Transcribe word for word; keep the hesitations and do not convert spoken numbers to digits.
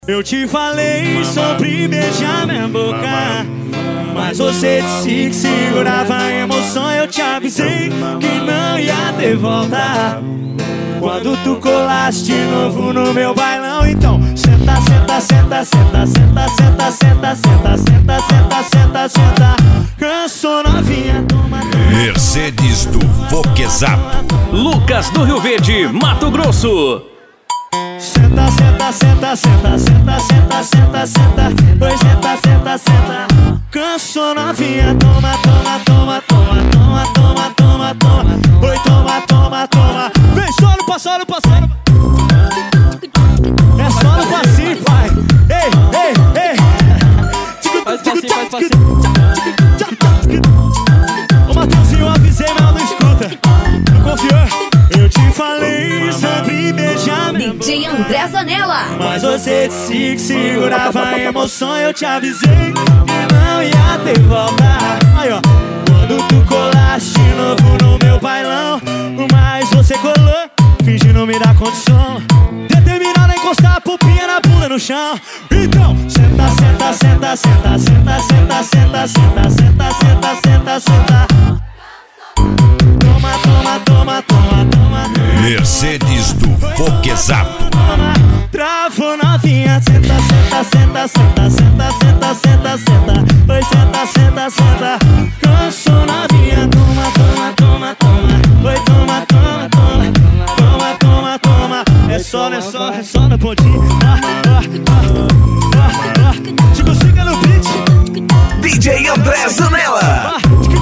Eu te falei sobre beijar minha boca, mas você disse que segurava a emoção. Eu te avisei que não ia ter volta quando tu colaste de novo no meu bailão. Então senta, senta, senta, senta, senta, senta, senta, senta, senta, senta, senta, senta. Cansou novinha, toma, toma. Mercedes do Voquezato. Lucas do Rio Verde, Mato Grosso. Senta, senta, senta, senta, senta, senta, senta, senta. Oi, senta, senta, senta. Cansou novinha, toma, toma, toma, toma, toma, toma, toma, toma. Oi, toma, toma, toma. Vem só no passo, no passo. É só no passinho, pai. Ei, ei, ei. Faz passinho, faz passinho. Ô Mateuzinho, eu avisei, mas não escuta. Não confiou? Eu te falei sobre beijar minha D J André Zanella. mas você disse que segurava a emoção. Eu te avisei que não ia ter volta. Aí ó, quando tu colaste de novo no meu bailão, mas você colou, fingindo me dar condição, determinada a encostar a pupinha na bunda no chão. Então, senta, senta, senta, senta, senta, senta, senta, senta, senta, senta, senta, senta. Toma, toma, toma, toma, toma. Mercedes do Voquezato. Travou novinha, senta, senta, senta, senta, senta, senta, senta, senta. Oi, senta, senta, senta. Cansou novinha, toma, toma, toma, toma. Oi, toma, toma, toma, toma, toma, toma. É só, é só, é só no pontinho. Ah, ah, ah, ah, ah. Tipo, fica no beat. D J André Zanella. Ah,